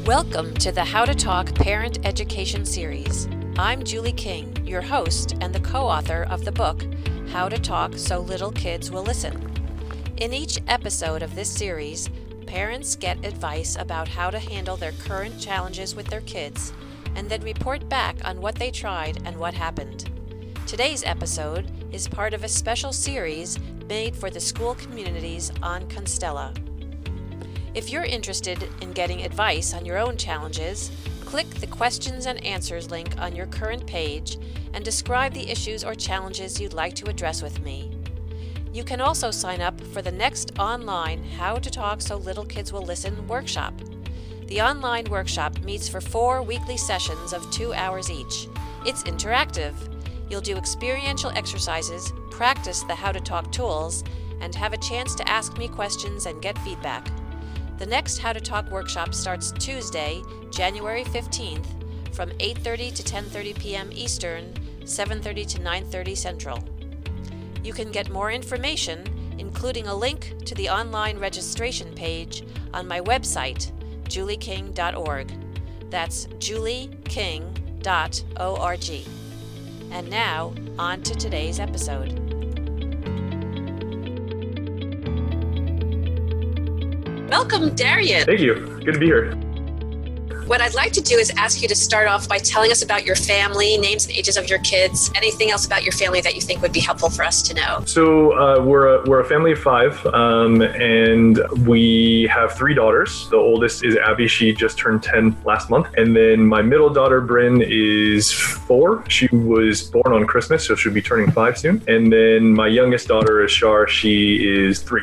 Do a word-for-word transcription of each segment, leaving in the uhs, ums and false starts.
Welcome to the How to Talk Parent Education Series. I'm Julie King, your host and the co-author of the book, How to Talk So Little Kids Will Listen. In each episode of this series, parents get advice about how to handle their current challenges with their kids, and then report back on what they tried and what happened. Today's episode is part of a special series made for the school communities on Constella. If you're interested in getting advice on your own challenges, click the questions and answers link on your current page and describe the issues or challenges you'd like to address with me. You can also sign up for the next online How to Talk So Little Kids Will Listen workshop. The online workshop meets for four weekly sessions of two hours each. It's interactive. You'll do experiential exercises, practice the How to Talk tools, and have a chance to ask me questions and get feedback. The next How to Talk workshop starts Tuesday, January fifteenth, from eight thirty to ten thirty p.m. Eastern, seven thirty to nine thirty Central. You can get more information, including a link to the online registration page, on my website, julie king dot org. That's julie king dot org. And now, on to today's episode. Welcome, Darian. Thank you. Good to be here. What I'd like to do is ask you to start off by telling us about your family, names and ages of your kids, anything else about your family that you think would be helpful for us to know. So uh, we're, a, we're a family of five, um, and we have three daughters. The oldest is Abby. She just turned ten last month. And then my middle daughter, Bryn, is four. She was born on Christmas, so she'll be turning five soon. And then my youngest daughter is Shar. She is three.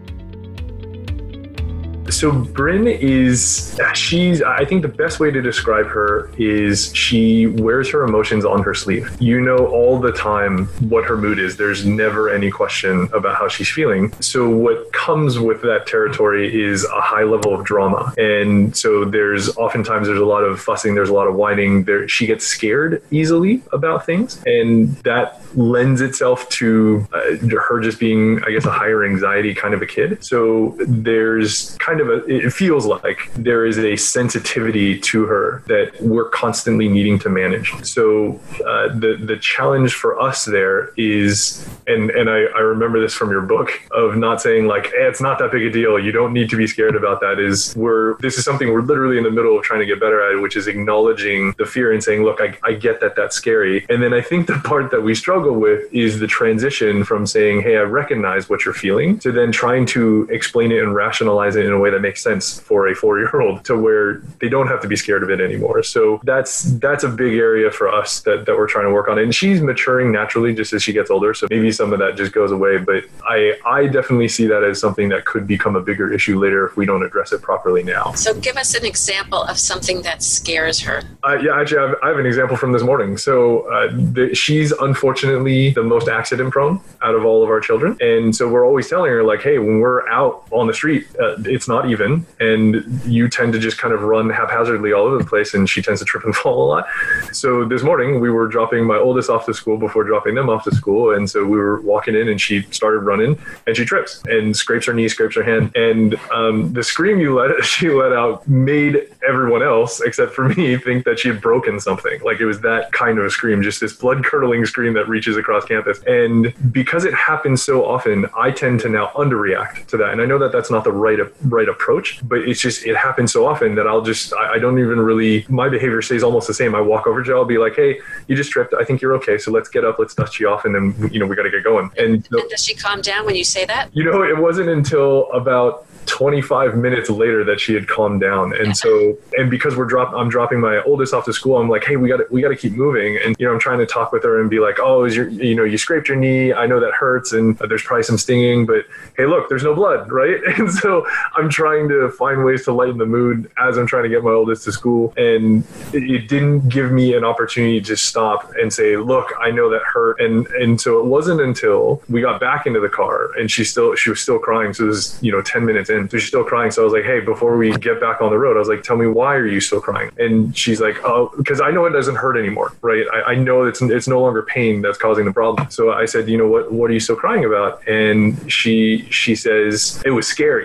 So Bryn is, she's, I think the best way to describe her is she wears her emotions on her sleeve. You know all the time what her mood is. There's never any question about how she's feeling. So what comes with that territory is a high level of drama. And so there's oftentimes there's a lot of fussing, there's a lot of whining. There, she gets scared easily about things. And that lends itself to uh, her just being, I guess, a higher anxiety kind of a kid. So there's kind of a, it feels like there is a sensitivity to her that we're constantly needing to manage. So uh, the the challenge for us there is, and and I, I remember this from your book, of not saying like, hey, it's not that big a deal, you don't need to be scared about that, is we're this is something we're literally in the middle of trying to get better at, which is acknowledging the fear and saying, look, I, I get that that's scary. And then I think the part that we struggle with is the transition from saying, hey, I recognize what you're feeling, to then trying to explain it and rationalize it in a way that makes sense for a four-year-old, to where they don't have to be scared of it anymore. So that's that's a big area for us that, that we're trying to work on. And she's maturing naturally just as she gets older. So maybe some of that just goes away. But I, I definitely see that as something that could become a bigger issue later if we don't address it properly now. So give us an example of something that scares her. Uh, yeah, actually, I have, I have an example from this morning. So uh, the, she's unfortunately the most accident prone out of all of our children. And so we're always telling her, like, hey, when we're out on the street, uh, it's not even. And you tend to just kind of run haphazardly all over the place, and she tends to trip and fall a lot. So this morning we were dropping my oldest off to school before dropping them off to school. And so we were walking in and she started running and she trips and scrapes her knee, scrapes her hand. And um, the scream you let she let out made everyone else, except for me, think that she had broken something. Like, it was that kind of a scream, just this blood curdling scream that reaches across campus. And because it happens so often, I tend to now underreact to that. And I know that that's not the right, right approach, but it's just, it happens so often that I'll just, I, I don't even really, my behavior stays almost the same. I walk over to her, I'll be like, hey, you just tripped. I think you're okay. So let's get up, let's dust you off. And then, you know, we got to get going. And, so, and does she calm down when you say that? You know, it wasn't until about twenty-five minutes later that she had calmed down. And so, and because we're drop, I'm dropping my oldest off to school, I'm like, hey, we got to, we got to keep moving. And, you know, I'm trying to talk with her and be like, oh, is your, you know, you scraped your knee. I know that hurts. And there's probably some stinging, but hey, look, there's no blood. Right. And so I'm trying to find ways to lighten the mood as I'm trying to get my oldest to school. And it, it didn't give me an opportunity to stop and say, look, I know that hurt. And, and so it wasn't until we got back into the car and she still, she was still crying. So this is, you know, ten minutes in. So she's still crying. So I was like, hey, before we get back on the road, I was like, tell me, why are you still crying? And she's like, oh, because I know it doesn't hurt anymore, right? I, I know it's it's no longer pain that's causing the problem. So I said, you know, what what are you still crying about? And she she says, it was scary.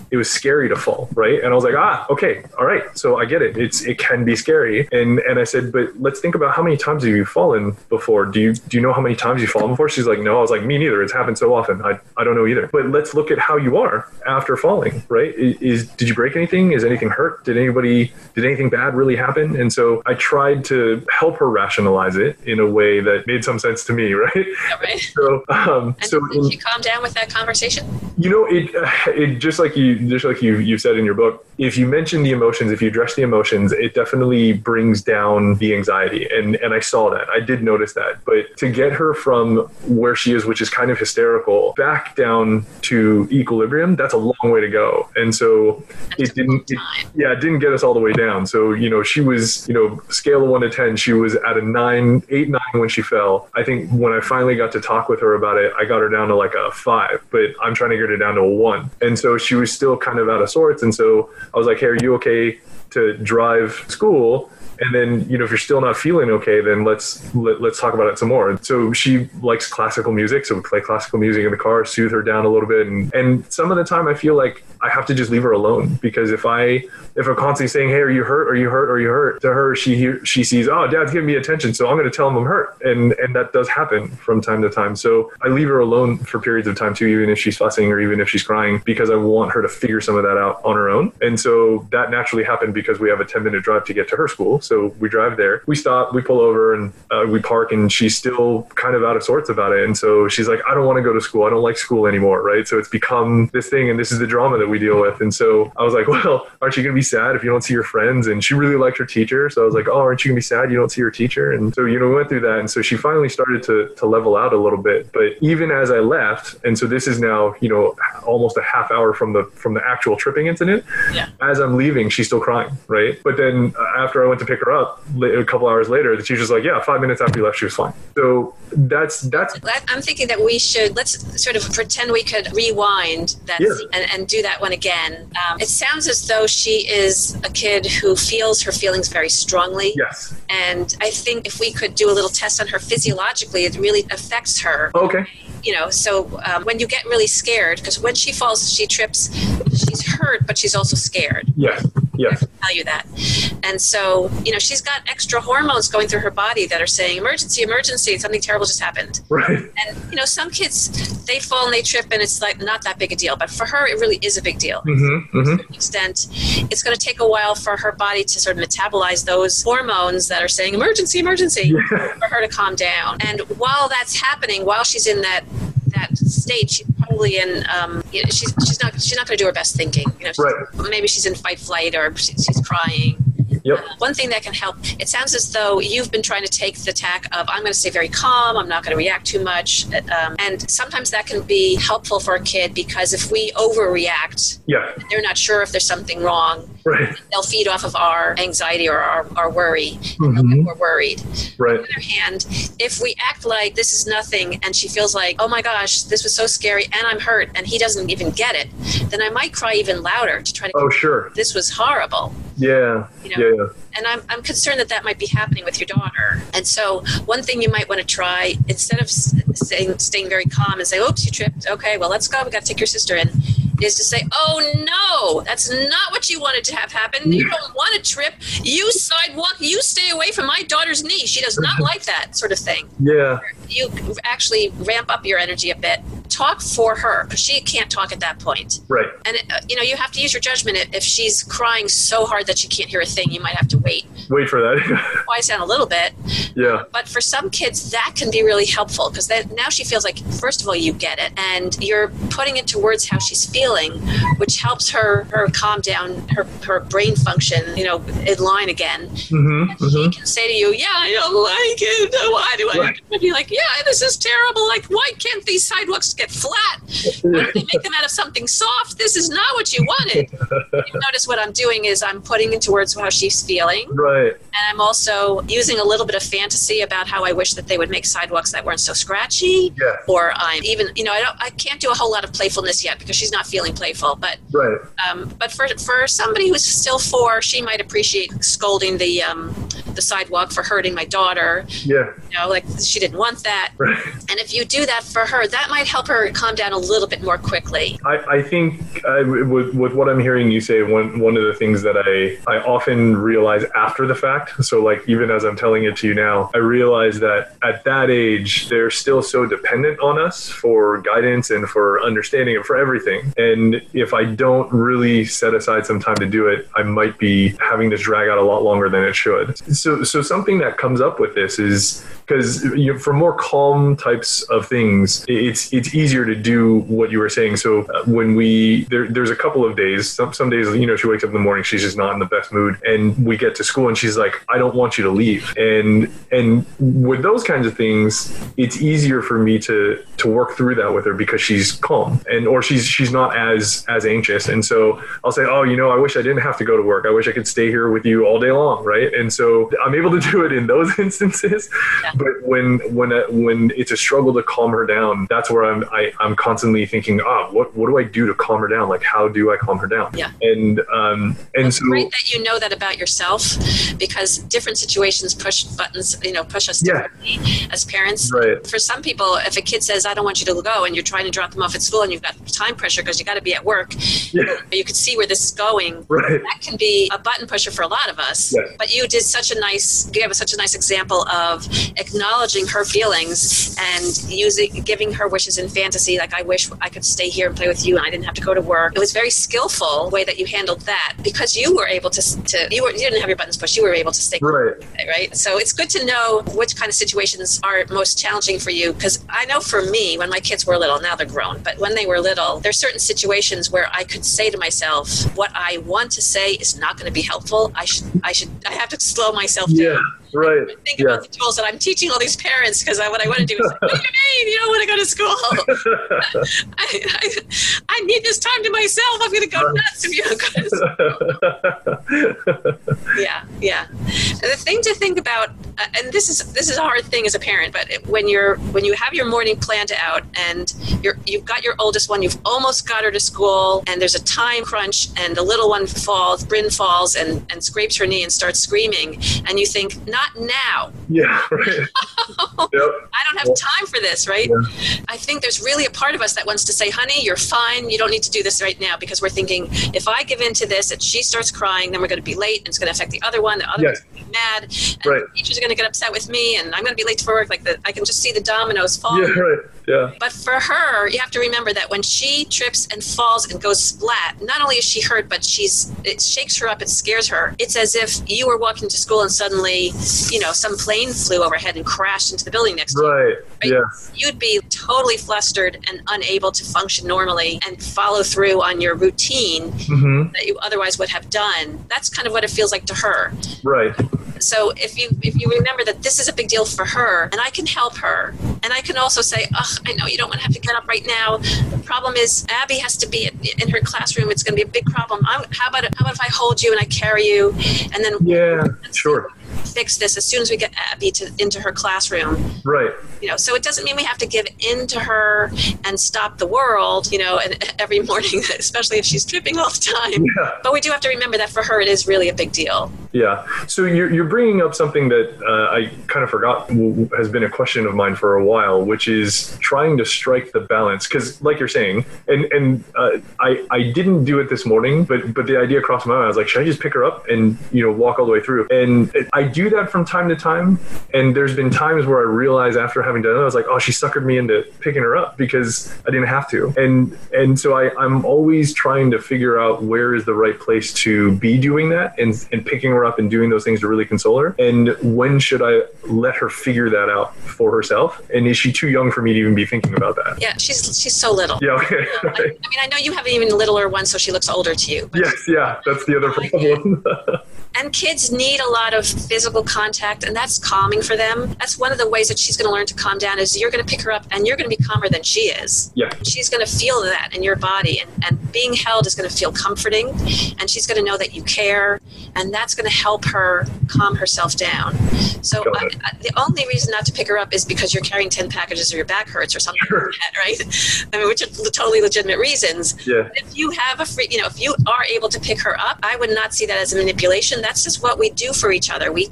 it was scary to fall, right? And I was like, ah, okay, all right. So I get it. It's it can be scary. And and I said, but let's think about how many times have you fallen before? Do you do you know how many times you've fallen before? She's like, no. I was like, me neither. It's happened so often. I, I don't know either. But let's look at how you are after falling, right? Is, is did you break anything? Is anything hurt? Did anybody did anything bad really happen? And so I tried to help her rationalize it in a way that made some sense to me, right? Yeah, right. So um, and so did in, she calm down with that conversation? You know, it it just like you just like you you said in your book, if you mention the emotions, if you address the emotions, it definitely brings down the anxiety. And and I saw that. I did notice that. But to get her from where she is, which is kind of hysterical, back down to equilibrium, that's a long way to go. And so it didn't it, yeah, it didn't get us all the way down. So, you know, she was, you know, scale of one to ten, she was at a nine, eight, nine when she fell. I think when I finally got to talk with her about it, I got her down to like a five, but I'm trying to get her down to a one. And so she was still kind of out of sorts. And so I was like, hey, are you okay to drive school? And then, you know, if you're still not feeling okay, then let's let, let's talk about it some more. And so she likes classical music, so we play classical music in the car, soothe her down a little bit. And, and some of the time I feel like I have to just leave her alone, because if I if I'm constantly saying, hey, are you hurt? Are you hurt? Are you hurt? To her, she hear, she sees, oh, Dad's giving me attention, so I'm going to tell him I'm hurt. And and that does happen from time to time. So I leave her alone for periods of time too, even if she's fussing or even if she's crying, because I want her to figure some of that out on her own. And so that naturally happened because we have a ten minute drive to get to her school. So we drive there, we stop, we pull over, and uh, we park, and she's still kind of out of sorts about it. And so she's like, I don't want to go to school. I don't like school anymore, right? So it's become this thing, and this is the drama that we deal with. And so I was like, well, aren't you going to be sad if you don't see your friends? And she really liked her teacher. So I was like, oh, aren't you going to be sad you don't see your teacher? And so, you know, we went through that. And so she finally started to, to level out a little bit. But even as I left, and so this is now, you know, almost a half hour from the from the actual tripping incident, yeah. As I'm leaving, she's still crying, right? But then after I went to pick her up, a couple hours later, the teacher's like, yeah, five minutes after you left, she was fine. So that's that's I'm thinking that we should let's sort of pretend we could rewind that yeah. and, and do that one again. Um, it sounds as though she is a kid who feels her feelings very strongly. Yes. And I think if we could do a little test on her physiologically, it really affects her. Okay. You know, so um, when you get really scared, because when she falls, she trips, she's hurt, but she's also scared. Yes. Yes. I can tell you that. And so, you know, she's got extra hormones going through her body that are saying, emergency, emergency, something terrible just happened. Right. And, you know, some kids, they fall and they trip and it's like not that big a deal. But for her, it really is a big deal. Mm-hmm, mm-hmm. To a certain extent, it's going to take a while for her body to sort of metabolize those hormones that are saying, emergency, emergency, yeah. for her to calm down. And while that's happening, while she's in that that state, she's probably in um you know, she's she's not she's not going to do her best thinking, you know, she's, right. maybe she's in fight flight or she, she's crying. Yep. Uh, one thing that can help, it sounds as though you've been trying to take the tack of I'm going to stay very calm, I'm not going to react too much, um, and sometimes that can be helpful for a kid, because if we overreact, yeah. they're not sure if there's something wrong, right. they'll feed off of our anxiety or our, our worry, mm-hmm. and they'll get more worried. Right. On the other hand, if we act like this is nothing and she feels like, oh my gosh, this was so scary and I'm hurt, and he doesn't even get it, then I might cry even louder to try to oh sure this was horrible. Yeah. You know? Yeah. And I'm I'm concerned that that might be happening with your daughter. And so one thing you might want to try, instead of staying staying very calm and say, oops, you tripped. Okay, well, let's go. We got to take your sister in. Is to say, oh no, that's not what you wanted to have happen. You don't want to trip. You sidewalk. You stay away from my daughter's knee. She does not like that sort of thing. Yeah. You actually ramp up your energy a bit. Talk for her, because she can't talk at that point. Right. And, uh, you know, you have to use your judgment. If she's crying so hard that she can't hear a thing, you might have to wait. Wait for that. Quiet down a little bit. Yeah. But for some kids, that can be really helpful, because now she feels like, first of all, you get it, and you're putting into words how she's feeling, which helps her, her calm down, her, her brain function, you know, in line again. Mm-hmm, and she mm-hmm. can say to you, yeah, I don't like it. Why do I? Right. And be like, yeah, this is terrible. Like, why can't these sidewalks get flat? Why don't they make them out of something soft? This is not what you wanted. You notice what I'm doing is I'm putting into words how she's feeling. Right. And I'm also using a little bit of fantasy about how I wish that they would make sidewalks that weren't so scratchy. Yeah. Or I'm even, you know, I don't, I can't do a whole lot of playfulness yet because she's not feeling playful. But right. Um, but for for somebody who's still four, she might appreciate scolding the um, the sidewalk for hurting my daughter. Yeah. You know, like she didn't want that. Right. And if you do that for her, that might help her calm down a little bit more quickly? I, I think uh, with, with what I'm hearing you say, one one of the things that I, I often realize after the fact, so like even as I'm telling it to you now, I realize that at that age, they're still so dependent on us for guidance and for understanding and for everything. And if I don't really set aside some time to do it, I might be having this drag out a lot longer than it should. So, so something that comes up with this is because you know, for more calm types of things, it's it's easier to do what you were saying. So uh, when we there, there's a couple of days, some some days, you know, she wakes up in the morning, she's just not in the best mood, and we get to school and she's like, I don't want you to leave. And and with those kinds of things, it's easier for me to to work through that with her because she's calm and or she's she's not as as anxious. And so I'll say, oh, you know, I wish I didn't have to go to work. I wish I could stay here with you all day long, right? And so I'm able to do it in those instances. Yeah. But when when uh, when it's a struggle to calm her down, that's where I'm I, I'm constantly thinking, ah, oh, what what do I do to calm her down? Like, how do I calm her down? Yeah. And um and it's so great that you know that about yourself, because different situations push buttons, you know, push us differently yeah. as parents. Right. For some people, if a kid says, I don't want you to go, and you're trying to drop them off at school and you've got time pressure because you got to be at work, yeah. you can see where this is going. Right. That can be a button pusher for a lot of us. Yes. But you did such a nice, gave us such a nice example of acknowledging her feelings and using, giving her wishes in fantasy. Like, I wish I could stay here and play with you and I didn't have to go to work. It was very skillful the way that you handled that, because you were able to, to you, were, you didn't have your buttons pushed. You were able to stay. Right. Right. So it's good to know which kind of situations are most challenging for you. Because I know for me, when my kids were little, now they're grown, but when they were little, there's certain situations where I could say to myself, what I want to say is not going to be helpful. I should, I should, I have to slow myself yeah. down. Right. Think yeah. about the tools that I'm teaching all these parents, because what I want to do is like, what do you mean? You don't want to go to school? I, I, I need this time to myself. I'm going to go nuts if you don't go to school. yeah, yeah. And the thing to think about, uh, and this is this is a hard thing as a parent, but it, when you're when you have your morning planned out and you're you've got your oldest one, you've almost got her to school, and there's a time crunch, and the little one falls, Bryn falls, and and scrapes her knee and starts screaming, and you think, not now. Yeah, right. Yep. I don't have time for this, right? Yeah. I think there's really a part of us that wants to say, honey, you're fine. You don't need to do this right now, because we're thinking, if I give in to this and she starts crying, then we're going to be late and it's going to affect the other one. The other yes. one's going to be mad. And right. the teachers are going to get upset with me and I'm going to be late for work. Like the, I can just see the dominoes falling. Yeah, right. Yeah. But for her, you have to remember that when she trips and falls and goes splat, not only is she hurt, but she's it shakes her up, it scares her. It's as if you were walking to school and suddenly, you know, some plane flew overhead and crashed into the building next to right. you. Right? Yeah. You'd be totally flustered and unable to function normally and follow through on your routine mm-hmm. that you otherwise would have done. That's kind of what it feels like to her. Right. So if you if you remember that this is a big deal for her, and I can help her, and I can also say, oh, I know you don't want to have to get up right now. The problem is Abby has to be in her classroom. It's going to be a big problem. I'm, how about how about if I hold you and I carry you, and then yeah, sure. fix this as soon as we get Abby to, into her classroom. Right. You know, so it doesn't mean we have to give in to her and stop the world, you know, and every morning, especially if she's tripping all the time. Yeah. But we do have to remember that for her, it is really a big deal. Yeah. So you're, you're bringing up something that uh, I kind of forgot has been a question of mine for a while, which is trying to strike the balance. Because like you're saying, and, and uh, I, I didn't do it this morning, but, but the idea crossed my mind. I was like, should I just pick her up and, you know, walk all the way through? And I do that from time to time. And there's been times where I realize after having done it, I was like, oh, she suckered me into picking her up because I didn't have to. And and so I, I'm always trying to figure out where is the right place to be doing that and, and picking her up and doing those things to really console her. And when should I let her figure that out for herself? And is she too young for me to even be thinking about that? Yeah, she's she's so little. Yeah, okay. I, I mean, I know you have an even littler one, so she looks older to you. But yes, yeah, that's the other problem. And kids need a lot of physical contact, and that's calming for them. That's one of the ways that she's going to learn to calm down is you're going to pick her up, and you're going to be calmer than she is. Yeah. She's going to feel that in your body, and, and being held is going to feel comforting, and she's going to know that you care, and that's going to help her calm herself down. So I, I, the only reason not to pick her up is because you're carrying ten packages or your back hurts or something sure. like that, right? I mean, which are totally legitimate reasons. Yeah. If you have a free, you know, if you are able to pick her up, I would not see that as a manipulation. That's just what we do for each other. We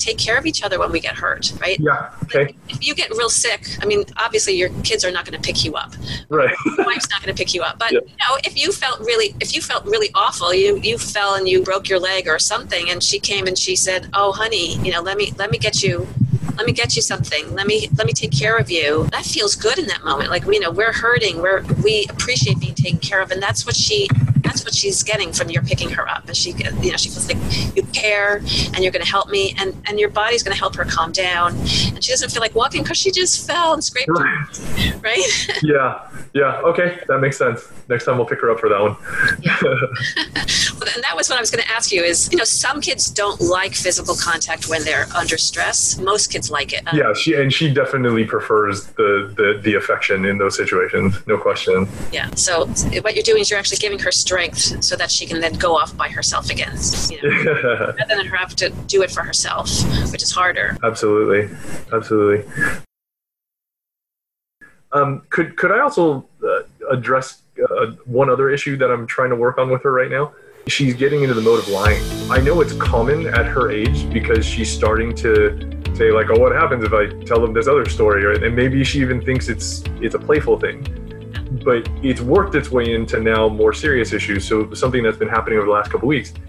take care of each other when we get hurt, right? Yeah. Okay. Like, if you get real sick, I mean, obviously your kids are not going to pick you up. Right. Your wife's not going to pick you up. But, yeah. you know, if you felt really, if you felt really awful, you, you fell and you broke your leg or something, and she came and she said, oh, honey, you know, let me, let me get you, let me get you something. Let me, let me take care of you. That feels good in that moment. Like, you know, we're hurting. We're, we appreciate being taken care of. And that's what she, that's what she's getting from your picking her up. And she, you know, she feels like you care and you're going to help me, and, and your body's going to help her calm down. And she doesn't feel like walking because she just fell and scraped right. her, right? Yeah. Yeah. Okay. That makes sense. Next time we'll pick her up for that one. Yeah. Well, and that was what I was going to ask you is, you know, some kids don't like physical contact when they're under stress. Most kids like it. Um, yeah. She, and she definitely prefers the, the, the affection in those situations. No question. Yeah. So what you're doing is you're actually giving her strength so that she can then go off by herself again, you know, rather than her have to do it for herself, which is harder. Absolutely. Absolutely. Um, could, could I also uh, address uh, one other issue that I'm trying to work on with her right now? She's getting into the mode of lying. I know it's common at her age because she's starting to say like, oh, what happens if I tell them this other story? Or, and maybe she even thinks it's, it's a playful thing. But it's worked its way into now more serious issues. So something that's been happening over the last couple of weeks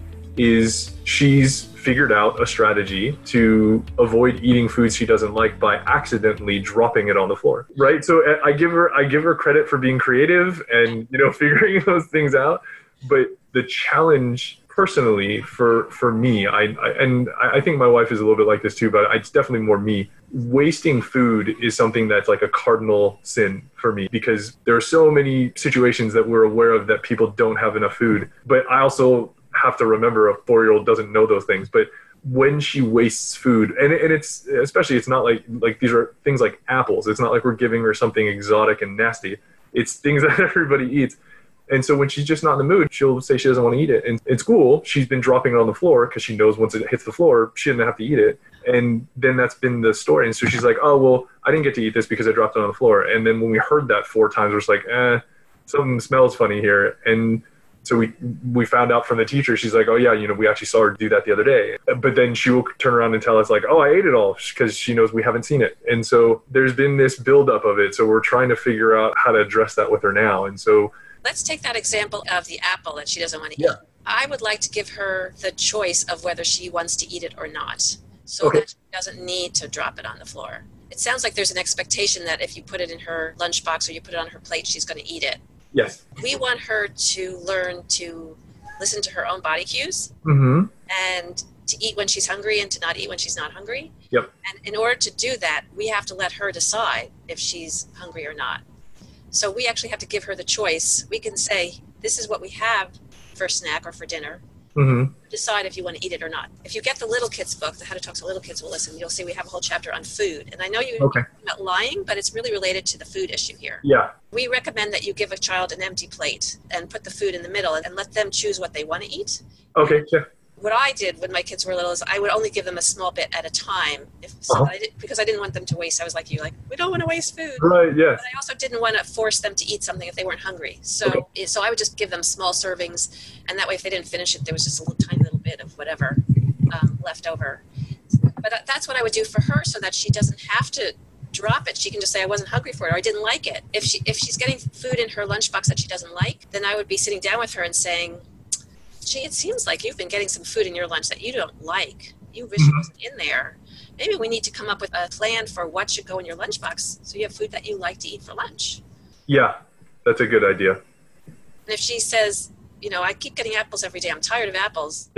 is she's figured out a strategy to avoid eating foods she doesn't like by accidentally dropping it on the floor. Right. So I give her I give her credit for being creative and, you know, figuring those things out. But the challenge personally for for me, I, I and I think my wife is a little bit like this too, but it's definitely more me. Wasting food is something that's like a cardinal sin for me because there are so many situations that we're aware of that people don't have enough food. But I also have to remember a four-year-old doesn't know those things. But when she wastes food, and, and it's especially, it's not like, like these are things like apples. It's not like we're giving her something exotic and nasty. It's things that everybody eats. And so when she's just not in the mood, she'll say she doesn't want to eat it. And in school, she's been dropping it on the floor because she knows once it hits the floor, she doesn't have to eat it. And then that's been the story. And so she's like, oh, well, I didn't get to eat this because I dropped it on the floor. And then when we heard that four times, we're just like, eh, something smells funny here. And so we we found out from the teacher, she's like, oh, yeah, you know, we actually saw her do that the other day. But then she will turn around and tell us like, oh, I ate it all because she knows we haven't seen it. And so there's been this buildup of it. So we're trying to figure out how to address that with her now. And so let's take that example of the apple that she doesn't want to yeah. eat. I would like to give her the choice of whether she wants to eat it or not, so okay. that she doesn't need to drop it on the floor. It sounds like there's an expectation that if you put it in her lunchbox or you put it on her plate, she's going to eat it. Yes. We want her to learn to listen to her own body cues mm-hmm. and to eat when she's hungry and to not eat when she's not hungry. Yep. And in order to do that, we have to let her decide if she's hungry or not. So we actually have to give her the choice. We can say, this is what we have for snack or for dinner. Mm-hmm. Decide if you want to eat it or not. If you get the Little Kids book, the How to Talk So Little Kids Will Listen, you'll see we have a whole chapter on food. And I know you're okay. talking about lying, but it's really related to the food issue here. Yeah. We recommend that you give a child an empty plate and put the food in the middle and let them choose what they want to eat. Okay, yeah. What I did when my kids were little is I would only give them a small bit at a time if, so uh-huh. that I did, because I didn't want them to waste. I was like you, like, we don't want to waste food. Right, yes. But I also didn't want to force them to eat something if they weren't hungry. So okay. so I would just give them small servings, and that way if they didn't finish it, there was just a little tiny little bit of whatever um, left over. But that's what I would do for her so that she doesn't have to drop it. She can just say, I wasn't hungry for it, or I didn't like it. If she if she's getting food in her lunchbox that she doesn't like, then I would be sitting down with her and saying, gee, it seems like you've been getting some food in your lunch that you don't like. You wish mm-hmm. it wasn't in there. Maybe we need to come up with a plan for what should go in your lunchbox so you have food that you like to eat for lunch. Yeah, that's a good idea. And if she says, you know, I keep getting apples every day, I'm tired of apples,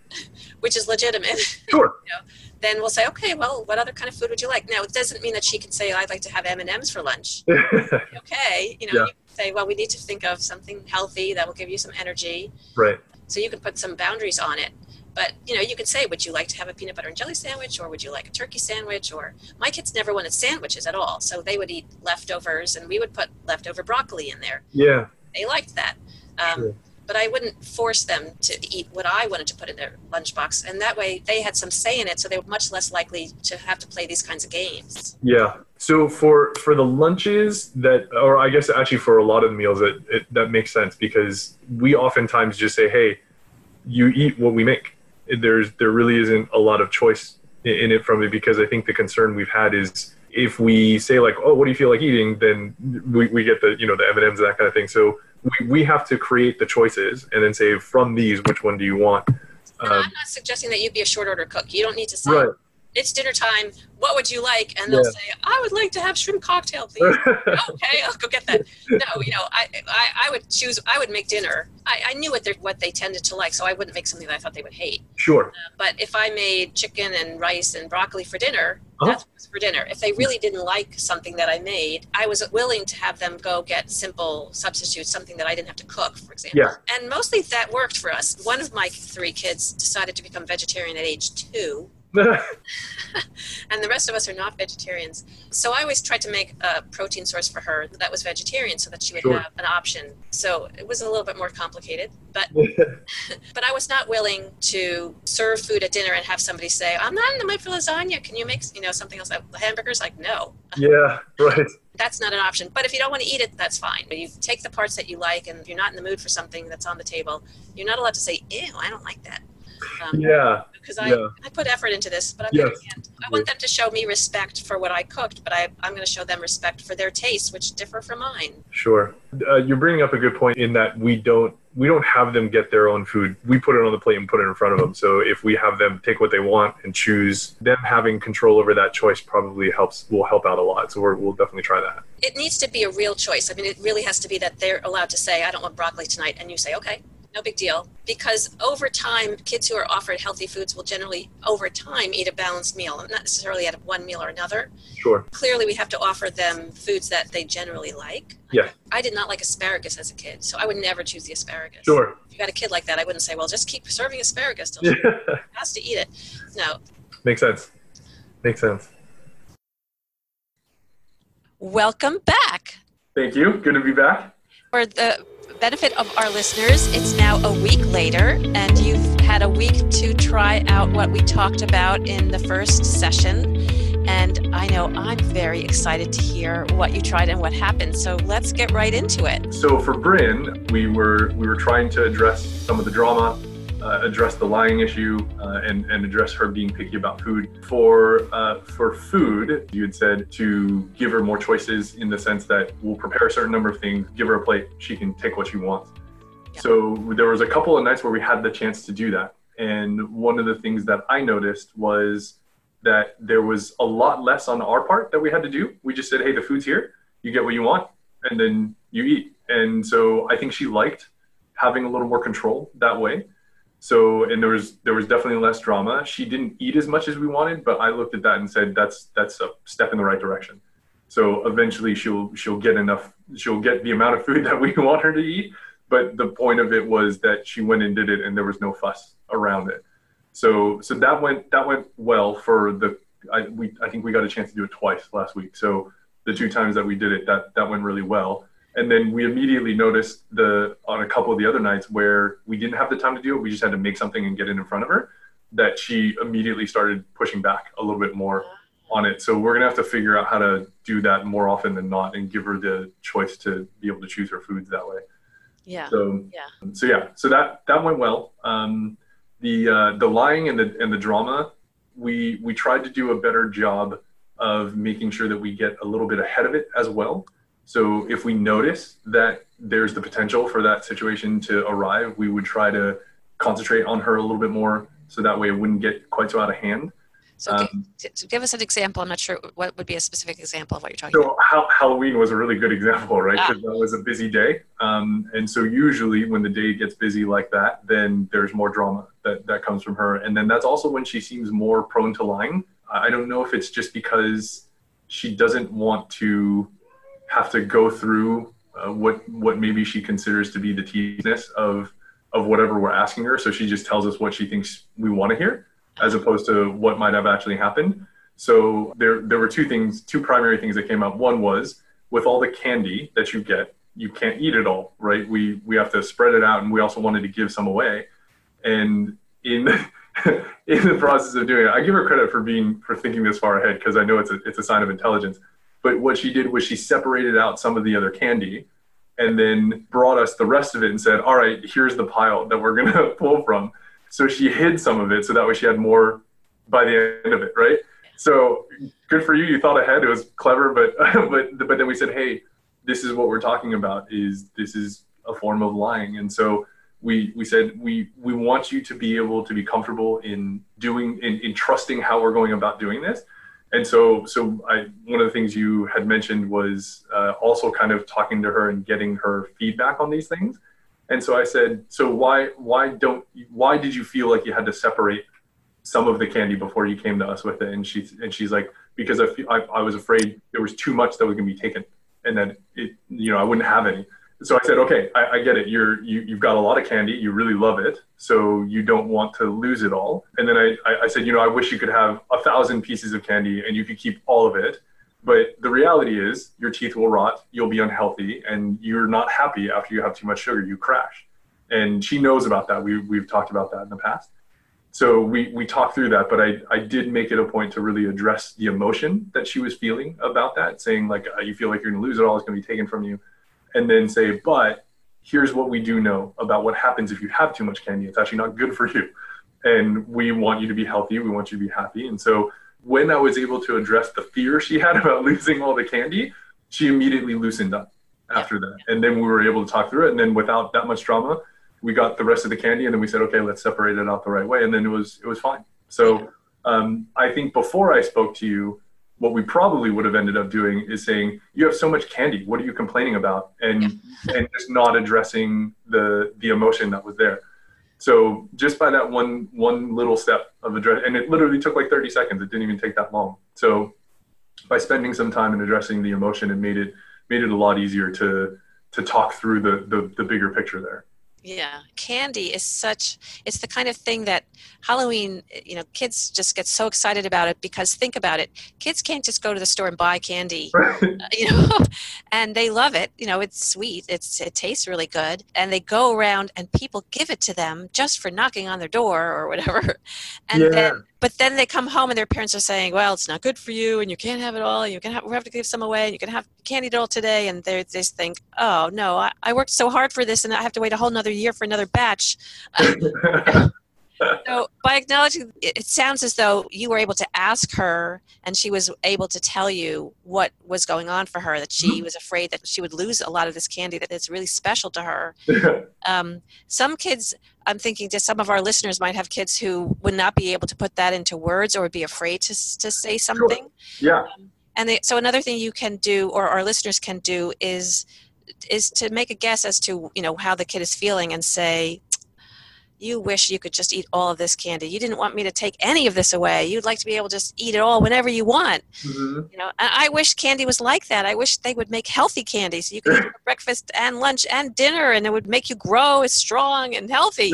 which is legitimate, sure. you know, then we'll say, okay, well, what other kind of food would you like? Now, it doesn't mean that she can say, I'd like to have M and M's for lunch. Okay, you know, yeah. you can say, well, we need to think of something healthy that will give you some energy. Right. So you can put some boundaries on it. But, you know, you could say, would you like to have a peanut butter and jelly sandwich, or would you like a turkey sandwich? Or my kids never wanted sandwiches at all. So they would eat leftovers, and we would put leftover broccoli in there. Yeah. They liked that. Um, sure. But I wouldn't force them to eat what I wanted to put in their lunchbox. And that way they had some say in it, so they were much less likely to have to play these kinds of games. Yeah. So for, for the lunches that, or I guess actually for a lot of the meals, it, it, that makes sense because we oftentimes just say, hey, you eat what we make. There's there really isn't a lot of choice in, in it from it, because I think the concern we've had is if we say like, oh, what do you feel like eating? Then we, we get the, you know, the M and M's and that kind of thing. So we, we have to create the choices and then say from these, which one do you want? No, um, I'm not suggesting that you be a short order cook. You don't need to say, right. It's dinner time. What would you like? And they'll Yeah. say, I would like to have shrimp cocktail, please. Okay, I'll go get that. No, you know, I, I, I would choose, I would make dinner. I, I knew what they what they tended to like, so I wouldn't make something that I thought they would hate. Sure. Uh, but if I made chicken and rice and broccoli for dinner, Uh-huh. that's what was for dinner. If they really didn't like something that I made, I was willing to have them go get simple substitutes, something that I didn't have to cook, for example. Yeah. And mostly that worked for us. One of my three kids decided to become vegetarian at age two. And the rest of us are not vegetarians. So I always tried to make a protein source for her that was vegetarian so that she would Sure. have an option. So it was a little bit more complicated, but but I was not willing to serve food at dinner and have somebody say, I'm not in the mood for lasagna. Can you make, you know, something else? Hamburgers? Like, no. Yeah, right. That's not an option. But if you don't want to eat it, that's fine. You take the parts that you like, and if you're not in the mood for something that's on the table, you're not allowed to say, ew, I don't like that. Um, Yeah. Because I, Yeah. I put effort into this, but on the Yes. other hand, I want them to show me respect for what I cooked, but I, I'm going to show them respect for their tastes, which differ from mine. Sure. Uh, you're bringing up a good point in that we don't we don't have them get their own food. We put it on the plate and put it in front of them. So if we have them take what they want and choose, them having control over that choice probably helps will help out a lot. So we're, we'll definitely try that. It needs to be a real choice. I mean, it really has to be that they're allowed to say, I don't want broccoli tonight, and you say, okay. No big deal, because over time, kids who are offered healthy foods will generally, over time, eat a balanced meal, not necessarily out of one meal or another. Sure. Clearly, we have to offer them foods that they generally like. Yeah. I did not like asparagus as a kid, so I would never choose the asparagus. Sure. If you got a kid like that, I wouldn't say, well, just keep serving asparagus till she has to eat it. No. Makes sense. Makes sense. Welcome back. Thank you. Good to be back. For the benefit of our listeners, it's now a week later, and you've had a week to try out what we talked about in the first session. And I know I'm very excited to hear what you tried and what happened. So let's get right into it. So for Bryn, we were we were trying to address some of the drama, uh, address the lying issue, uh, and and address her being picky about food. For uh, for food, you had said to give her more choices in the sense that we'll prepare a certain number of things, give her a plate, she can take what she wants. Yeah. So there was a couple of nights where we had the chance to do that, and one of the things that I noticed was that there was a lot less on our part that we had to do. We just said, hey, the food's here, you get what you want, and then you eat. And so I think she liked having a little more control that way. So, and there was there was definitely less drama. She didn't eat as much as we wanted, but I looked at that and said, that's that's a step in the right direction. So eventually she'll she'll get enough, she'll get the amount of food that we want her to eat. But the point of it was that she went and did it and there was no fuss around it. So so that went that went well for the I we I think we got a chance to do it twice last week. So the two times that we did it, that that went really well. And then we immediately noticed the on a couple of the other nights where we didn't have the time to do it, we just had to make something and get it in front of her, that she immediately started pushing back a little bit more on it. So we're gonna have to figure out how to do that more often than not and give her the choice to be able to choose her foods that way. Yeah. So yeah. So yeah, so that that went well. Um, the uh, the lying and the and the drama, we we tried to do a better job of making sure that we get a little bit ahead of it as well. So if we notice that there's the potential for that situation to arrive, we would try to concentrate on her a little bit more, so that way it wouldn't get quite so out of hand. So Um, give, give us an example. I'm not sure what would be a specific example of what you're talking So about. ha- Halloween was a really good example, right? Ah. Because that was a busy day. Um, and so usually when the day gets busy like that, then there's more drama that, that comes from her. And then that's also when she seems more prone to lying. I don't know if it's just because she doesn't want to have to go through uh, what what maybe she considers to be the tediousness of, of whatever we're asking her. So she just tells us what she thinks we want to hear, as opposed to what might have actually happened. So there there were two things, two primary things that came up. One was, with all the candy that you get, you can't eat it all, right? We we have to spread it out, and we also wanted to give some away. And in in the process of doing it, I give her credit for being for thinking this far ahead, because I know it's a it's a sign of intelligence. But what she did was she separated out some of the other candy and then brought us the rest of it and said, all right, here's the pile that we're gonna pull from. So she hid some of it so that way she had more by the end of it, right? So good for you. You thought ahead. It was clever, but but but then we said, hey, this is what we're talking about. Is this is a form of lying? And so we we said we we want you to be able to be comfortable in doing in, in trusting how we're going about doing this. And so so I one of the things you had mentioned was uh, also kind of talking to her and getting her feedback on these things. And so I said, so why why don't why did you feel like you had to separate some of the candy before you came to us with it? And she's and she's like, because I, I I was afraid there was too much that was going to be taken, and then it you know I wouldn't have any. So I said, okay, I, I get it. You're you you've got a lot of candy. You really love it, so you don't want to lose it all. And then I I said, you know, I wish you could have a thousand pieces of candy and you could keep all of it. But the reality is your teeth will rot, you'll be unhealthy, and you're not happy after you have too much sugar, you crash. And she knows about that. We, we've talked about that in the past. So we, we talked through that, but I, I did make it a point to really address the emotion that she was feeling about that, saying like, uh, you feel like you're gonna lose it all, it's gonna be taken from you. And then say, but here's what we do know about what happens if you have too much candy. It's actually not good for you. And we want you to be healthy, we want you to be happy. And so when I was able to address the fear she had about losing all the candy, she immediately loosened up after that. And then we were able to talk through it. And then without that much drama, we got the rest of the candy. And then we said, okay, let's separate it out the right way. And then it was, it was fine. So um, I think before I spoke to you, what we probably would have ended up doing is saying, you have so much candy, what are you complaining about? And, yeah. and just not addressing the, the emotion that was there. So just by that one one little step of address, and it literally took like thirty seconds. It didn't even take that long. So by spending some time in addressing the emotion, it made it made it a lot easier to to talk through the the, the bigger picture there. Yeah, candy is such, it's the kind of thing that Halloween, you know, kids just get so excited about it because think about it, kids can't just go to the store and buy candy, Right. uh, you know, and they love it. You know, it's sweet, it's it tastes really good, and they go around and people give it to them just for knocking on their door or whatever. And Yeah. then, but then they come home and their parents are saying, well, it's not good for you and you can't have it all. You can have, we have to give some away and you can have candy it all today. And they just think, oh no, I, I worked so hard for this and I have to wait a whole nother year for another batch. So by acknowledging, it, it sounds as though you were able to ask her and she was able to tell you what was going on for her, that she was afraid that she would lose a lot of this candy that is really special to her. Um, some kids, I'm thinking just some of our listeners might have kids who would not be able to put that into words or would be afraid to to say something. Sure. Yeah. Um, and they, so another thing you can do, or our listeners can do, is is to make a guess as to, you know, how the kid is feeling and say, you wish you could just eat all of this candy. You didn't want me to take any of this away. You'd like to be able to just eat it all whenever you want. Mm-hmm. You know, I, I wish candy was like that. I wish they would make healthy candy so you could eat for breakfast and lunch and dinner, and it would make you grow as strong and healthy.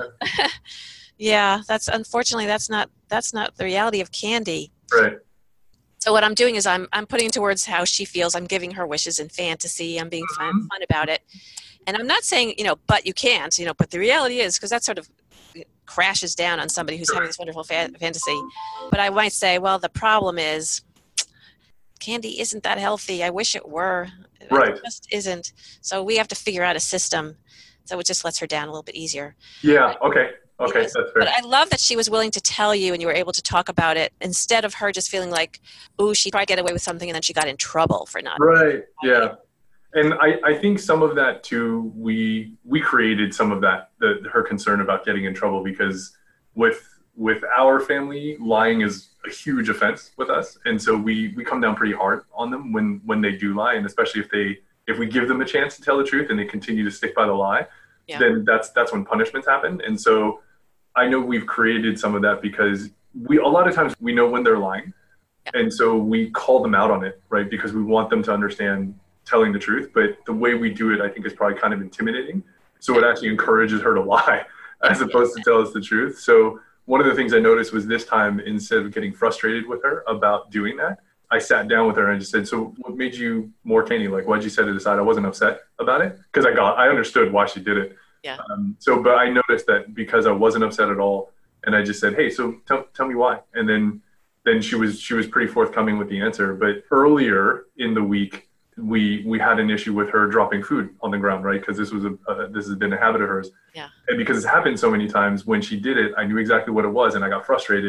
Yeah, that's unfortunately that's not that's not the reality of candy. Right. So what I'm doing is I'm I'm putting into words how she feels. I'm giving her wishes and fantasy. I'm being Mm-hmm. fun, fun about it. And I'm not saying, you know, but you can't, you know, but the reality is, because that sort of crashes down on somebody who's having this wonderful fa- fantasy. But I might say, well, the problem is candy isn't that healthy. I wish it were. Right. It just isn't. So we have to figure out a system. So it just lets her down a little bit easier. Yeah. Okay. Okay. Because, That's fair. but I love that she was willing to tell you and you were able to talk about it instead of her just feeling like, ooh, she tried to get away with something and then she got in trouble for not. Right. Yeah. And I, I think some of that too, we we created some of that, the, her concern about getting in trouble, because with with our family, lying is a huge offense with us. And so we, we come down pretty hard on them when, when they do lie. And especially if they if we give them a chance to tell the truth and they continue to stick by the lie, yeah. then that's that's when punishments happen. And so I know we've created some of that because we a lot of times we know when they're lying. Yeah. And so we call them out on it, right? Because we want them to understand telling the truth, but the way we do it, I think, is probably kind of intimidating. So it actually encourages her to lie as opposed to tell us the truth. So one of the things I noticed was this time, instead of getting frustrated with her about doing that, I sat down with her and just said, so what made you more candy? Like, why'd you set it aside? I wasn't upset about it because I got, I understood why she did it. Yeah. Um, so, but I noticed that because I wasn't upset at all, and I just said, hey, so tell, tell me why. And then, then she was, she was pretty forthcoming with the answer. But earlier in the week, we we had an issue with her dropping food on the ground, right? Because this was a uh, this has been a habit of hers. Yeah. And because it's happened so many times, when she did it, I knew exactly what it was, and I got frustrated.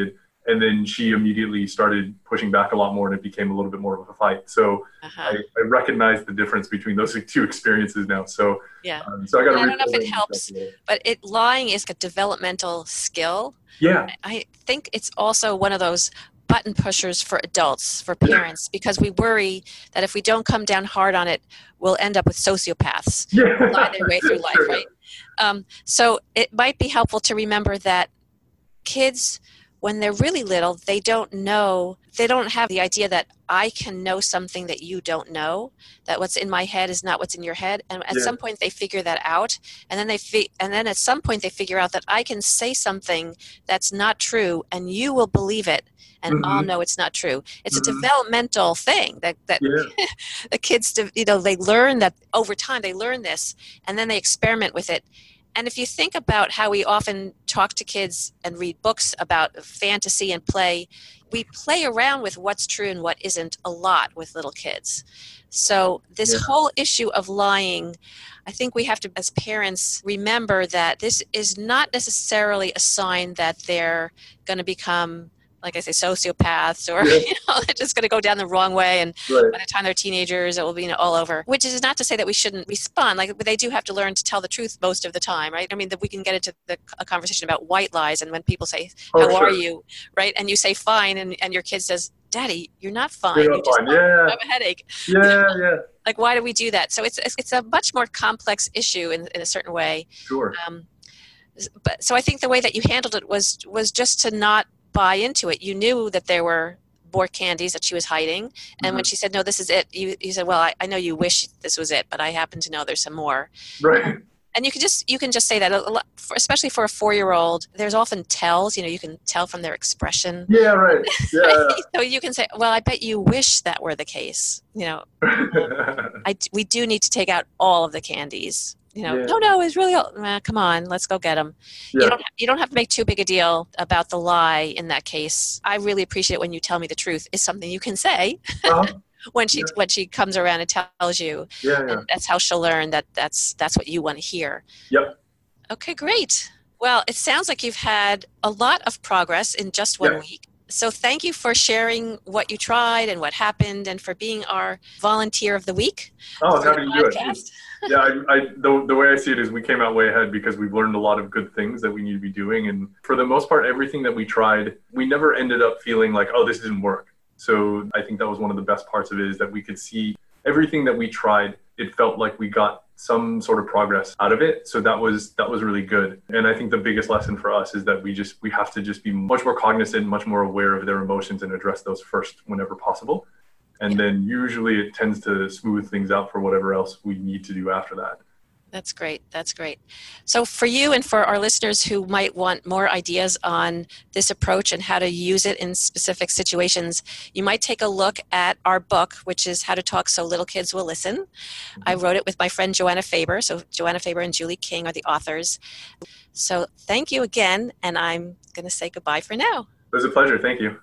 And then she immediately started pushing back a lot more, and it became a little bit more of a fight. So uh-huh. I, I recognize the difference between those two experiences now. So yeah, um, so I got. I don't know if it helps, but it lying is a developmental skill. Yeah, I think it's also one of those button pushers for adults, for parents, yeah. because we worry that if we don't come down hard on it, we'll end up with sociopaths yeah. who lie their way through life, right? Um, so it might be helpful to remember that kids, when they're really little, they don't know, they don't have the idea that I can know something that you don't know, that what's in my head is not what's in your head. And at yeah. some point they figure that out. And then they fi- and then at some point they figure out that I can say something that's not true and you will believe it. And mm-hmm. I'll know it's not true. It's mm-hmm. a developmental thing that, that yeah. the kids, you know, they learn that over time, they learn this and then they experiment with it. And if you think about how we often talk to kids and read books about fantasy and play, we play around with what's true and what isn't a lot with little kids. So this yeah. whole issue of lying, I think we have to, as parents, remember that this is not necessarily a sign that they're going to become, like I say, sociopaths, or yeah. you know, they're just going to go down the wrong way, and right. by the time they're teenagers, it will be, you know, all over. Which is not to say that we shouldn't respond. Like, but they do have to learn to tell the truth most of the time, right? I mean, that we can get into the, a conversation about white lies, and when people say, "How oh, sure. are you?" right, and you say "fine," and, and your kid says, "Daddy, you're not fine. You're not you just fine. Yeah. have a headache." Yeah, yeah. Like, why do we do that? So it's it's a much more complex issue in, in a certain way. Sure. Um, but so I think the way that you handled it was was just to not buy into it. You knew that there were more candies that she was hiding, and mm-hmm. when she said, "No, this is it," you you said, "Well, I, I know you wish this was it, but I happen to know there's some more." Right. Um, and you can just you can just say that, a lot, for, especially for a four-year-old. There's often tells. You know, you can tell from their expression. Yeah. Right. Yeah. So you can say, "Well, I bet you wish that were the case." You know, um, I we do need to take out all of the candies. You know, yeah. no, no, it's really, nah, come on, let's go get them. Yeah. You don't, you don't have to make too big a deal about the lie in that case. I really appreciate when you tell me the truth is something you can say uh-huh. when she, yeah. when she comes around and tells you. Yeah, yeah. And that's how she'll learn that that's, that's what you want to hear. Yep. Okay, great. Well, it sounds like you've had a lot of progress in just one yeah. week. So thank you for sharing what you tried and what happened, and for being our volunteer of the week. Oh, I'm happy to do it. Yeah, I, I, the, the way I see it is we came out way ahead because we've learned a lot of good things that we need to be doing. And for the most part, everything that we tried, we never ended up feeling like, oh, this didn't work. So I think that was one of the best parts of it, is that we could see everything that we tried. It felt like we got some sort of progress out of it. So that was that was really good. And I think the biggest lesson for us is that we just we have to just be much more cognizant, much more aware of their emotions, and address those first whenever possible. And then usually it tends to smooth things out for whatever else we need to do after that. That's great. That's great. So for you and for our listeners who might want more ideas on this approach and how to use it in specific situations, you might take a look at our book, which is How to Talk So Little Kids Will Listen. Mm-hmm. I wrote it with my friend Joanna Faber. So Joanna Faber and Julie King are the authors. So thank you again, and I'm going to say goodbye for now. It was a pleasure. Thank you.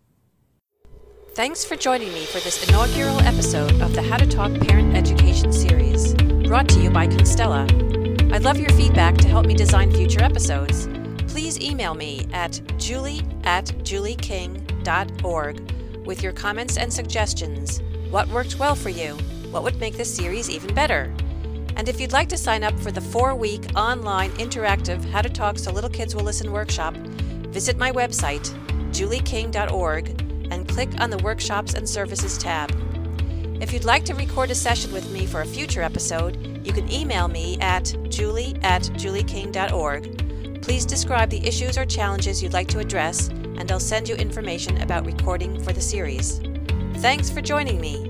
Thanks for joining me for this inaugural episode of the How to Talk Parent Education series, brought to you by Constella. I'd love your feedback to help me design future episodes. Please email me at julie at julieking dot org with your comments and suggestions. What worked well for you? What would make this series even better? And if you'd like to sign up for the four-week online interactive How to Talk So Little Kids Will Listen workshop, visit my website, julie king dot org, and click on the Workshops and Services tab. If you'd like to record a session with me for a future episode, you can email me at julie at julieking dot org. Please describe the issues or challenges you'd like to address, and I'll send you information about recording for the series. Thanks for joining me.